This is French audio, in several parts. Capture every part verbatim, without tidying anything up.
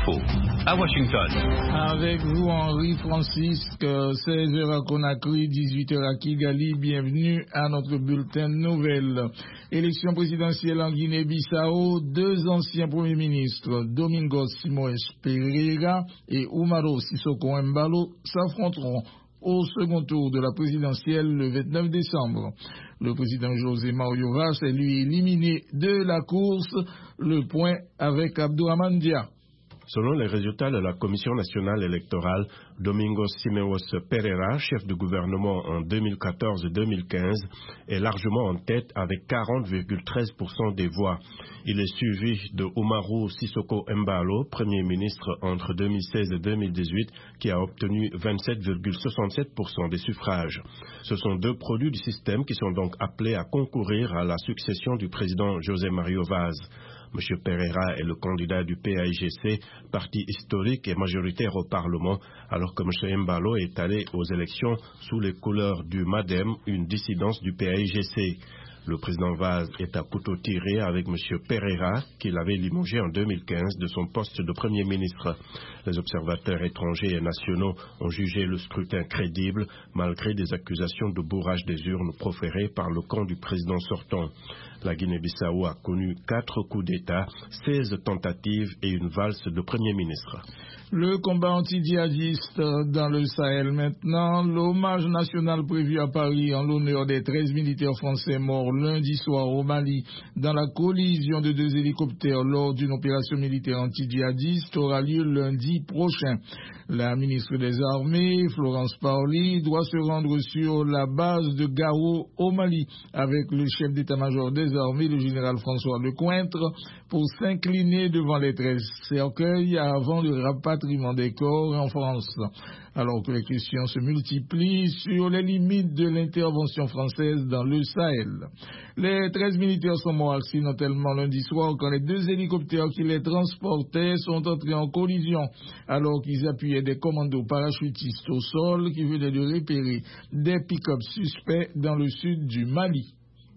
Info à Washington. Avec vous, Henri Francisque, seize heures à Conakry, dix-huit heures à Kigali. Bienvenue à notre bulletin de nouvelles. Élection présidentielle en Guinée-Bissau. Deux anciens premiers ministres, Domingos Simoes Pereira et Umaro Sissoko Embalo, s'affronteront au second tour de la présidentielle le vingt-neuf décembre. Le président José Mario Vaz est lui éliminé de la course. Le point avec Abdourahmane Dia. Selon les résultats de la Commission nationale électorale, Domingos Simoes Pereira, chef de gouvernement en deux mille quatorze et deux mille quinze, est largement en tête avec quarante virgule treize pour cent des voix. Il est suivi de Umaro Sissoko Embalo, Premier ministre entre deux mille seize et deux mille dix-huit, qui a obtenu vingt-sept virgule soixante-sept pour cent des suffrages. Ce sont deux produits du système qui sont donc appelés à concourir à la succession du président José Mario Vaz. M. Pereira est le candidat du P A I G C, parti historique et majoritaire au Parlement, alors que M. Embalo est allé aux élections sous les couleurs du MADEM, une dissidence du P A I G C. Le président Vaz est à couteau tiré avec M. Pereira, qu'il avait limogé en deux mille quinze de son poste de Premier ministre. Les observateurs étrangers et nationaux ont jugé le scrutin crédible, malgré des accusations de bourrage des urnes proférées par le camp du président sortant. La Guinée-Bissau a connu quatre coups d'État, seize tentatives et une valse de Premier ministre. Le combat anti-djihadiste dans le Sahel maintenant. L'hommage national prévu à Paris en l'honneur des treize militaires français morts lundi soir au Mali dans la collision de deux hélicoptères lors d'une opération militaire anti-djihadiste aura lieu lundi prochain. La ministre des Armées, Florence Parly, doit se rendre sur la base de Gao au Mali avec le chef d'état-major des armées, le général François Lecointre, pour s'incliner devant les treize cercueils avant le rapatriement des corps en France. Alors que les questions se multiplient sur les limites de l'intervention française dans le Sahel. Les treize militaires sont morts accidentellement lundi soir quand les deux hélicoptères qui les transportaient sont entrés en collision alors qu'ils appuyaient des commandos parachutistes au sol qui venaient de repérer des pick-up suspects dans le sud du Mali.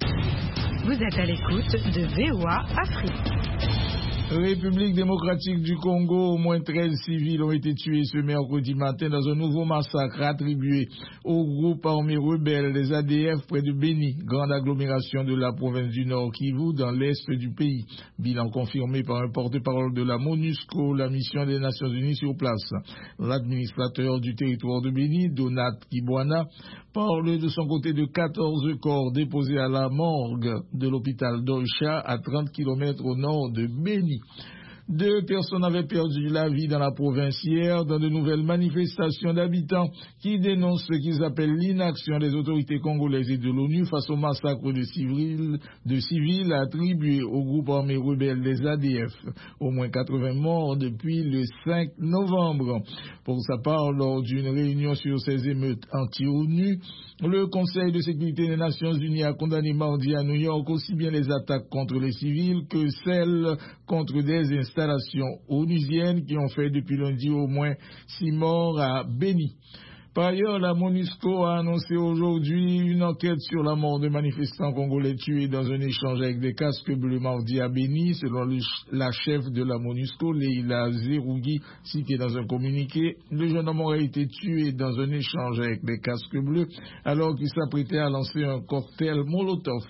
Vous êtes à l'écoute de V O A Afrique. République démocratique du Congo, au moins treize civils ont été tués ce mercredi matin dans un nouveau massacre attribué au groupe armé rebelle des A D F près de Beni, grande agglomération de la province du Nord Kivu dans l'est du pays. Bilan confirmé par un porte-parole de la MONUSCO, la mission des Nations Unies sur place. L'administrateur du territoire de Beni, Donat Kibwana, parle de son côté de quatorze corps déposés à la morgue de l'hôpital d'Oicha à trente kilomètres au nord de Beni. Deux personnes avaient perdu la vie dans la province hier dans de nouvelles manifestations d'habitants qui dénoncent ce qu'ils appellent l'inaction des autorités congolaises et de l'ONU face au massacre de civils, de civils attribués au groupe armé rebelle des A D F. Au moins quatre-vingts morts depuis le cinq novembre. Pour sa part, lors d'une réunion sur ces émeutes anti-ONU, le Conseil de sécurité des Nations Unies a condamné mardi à New York aussi bien les attaques contre les civils que celles contre des installations onusiennes qui ont fait depuis lundi au moins six morts à Beni. Par ailleurs, la MONUSCO a annoncé aujourd'hui une enquête sur la mort de manifestants congolais tués dans un échange avec des casques bleus mardi à Beni, selon le, la chef de la MONUSCO, Leila Zerougui, citée dans un communiqué. Le jeune homme aurait été tué dans un échange avec des casques bleus alors qu'il s'apprêtait à lancer un cocktail Molotov.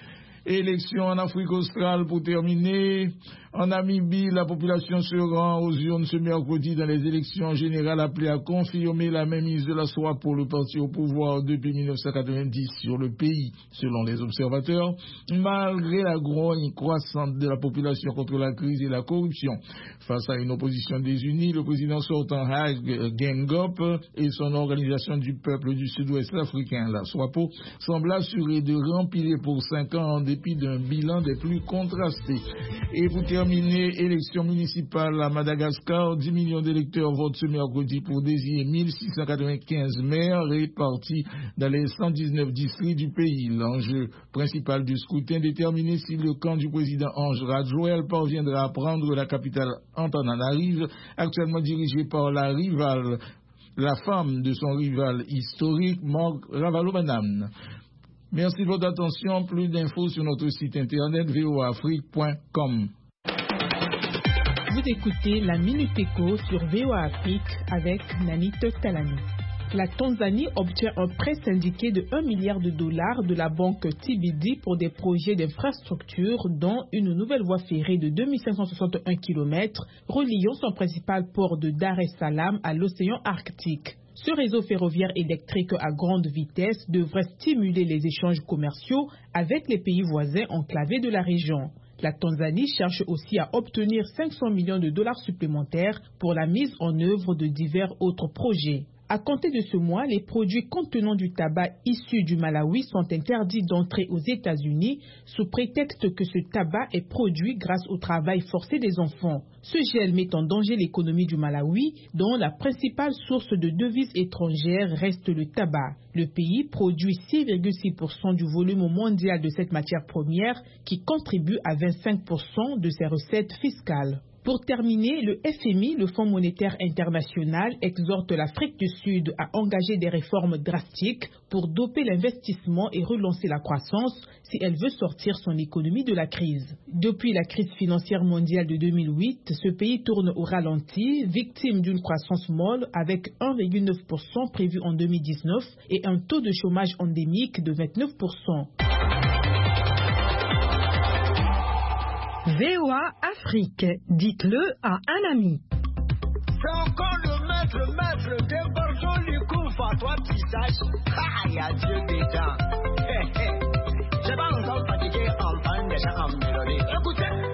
Élection en Afrique australe pour terminer. En Namibie, la population se rend aux urnes ce mercredi dans les élections générales appelées à confirmer la mainmise de la SWAPO pour le parti au pouvoir depuis mille neuf cent quatre-vingt-dix sur le pays, selon les observateurs, malgré la grogne croissante de la population contre la crise et la corruption. Face à une opposition désunie, le président sortant Hage Geingob et son organisation du peuple du sud-ouest africain, la SWAPO, semblent assurés de rempiler pour cinq ans en dépit d'un bilan des plus contrastés. Et pour terminer, élection municipale à Madagascar, dix millions d'électeurs votent ce mercredi pour désigner mille six cent quatre-vingt-quinze maires répartis dans les cent dix-neuf districts du pays. L'enjeu principal du scrutin déterminer si le camp du président Ange Radjoel parviendra à prendre la capitale Antananarive, actuellement dirigée par la rivale, la femme de son rival historique, Marc Ravalomanane. Merci de votre attention. Plus d'infos sur notre site internet v o afrique point com. Vous écoutez la Minute Éco sur V O A Afrique avec Nanit Talani. La Tanzanie obtient un prêt syndiqué de un milliard de dollars de la banque T B D pour des projets d'infrastructure, dont une nouvelle voie ferrée de deux mille cinq cent soixante-un kilomètres reliant son principal port de Dar es Salaam à l'océan Arctique. Ce réseau ferroviaire électrique à grande vitesse devrait stimuler les échanges commerciaux avec les pays voisins enclavés de la région. La Tanzanie cherche aussi à obtenir cinq cents millions de dollars supplémentaires pour la mise en œuvre de divers autres projets. À compter de ce mois, les produits contenant du tabac issu du Malawi sont interdits d'entrer aux États-Unis sous prétexte que ce tabac est produit grâce au travail forcé des enfants. Ce gel met en danger l'économie du Malawi, dont la principale source de devises étrangères reste le tabac. Le pays produit six virgule six pour cent du volume mondial de cette matière première qui contribue à vingt-cinq pour cent de ses recettes fiscales. Pour terminer, le F M I, le Fonds monétaire international, exhorte l'Afrique du Sud à engager des réformes drastiques pour doper l'investissement et relancer la croissance si elle veut sortir son économie de la crise. Depuis la crise financière mondiale de deux mille huit, ce pays tourne au ralenti, victime d'une croissance molle avec un virgule neuf pour cent prévu en deux mille dix-neuf et un taux de chômage endémique de vingt-neuf pour cent. V O A Afrique, dites-le à un ami. C'est encore le maître, le maître, débarquons du coup, toi qui saches, ah, il y a Dieu dedans. Hé, hé, j'ai pas encore fatigué en panne déjà en mélodie. Écoutez.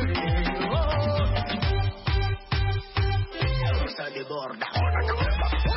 Borda.